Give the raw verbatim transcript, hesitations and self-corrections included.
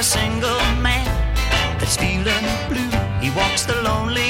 single man that's feeling blue. He walks the lonely